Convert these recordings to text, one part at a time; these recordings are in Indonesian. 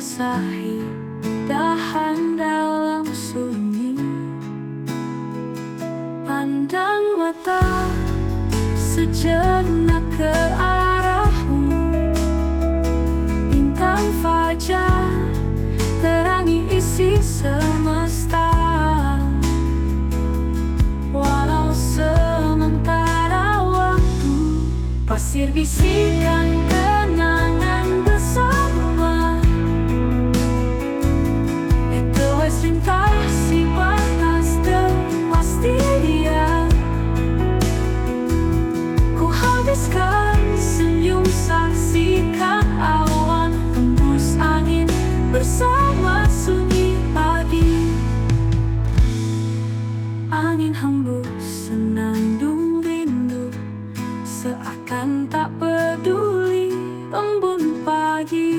basahi dahan dalam sunyi. Pandang mata sejenak ke arahmu. Bintang fajar terangi isi semesta. Walau sementara waktu, pasir bisikan kenangan bersama. Itu cinta si batas dan pasti dia. Ku habiskan senyum saksikan awan tembus angin bersama sunyi pagi. Angin hembus senandung rindu, seakan tak peduli embun pagi.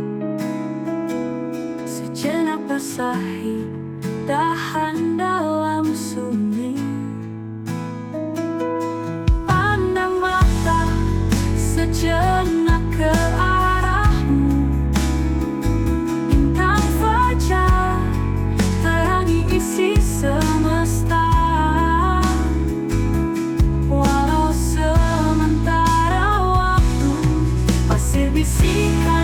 Sejenak basahi dahan dalam sunyi. Pandang mata sejenak ke arahmu. Bintang fajar terangi isi semesta. Walau sementara waktu, pasir bisikan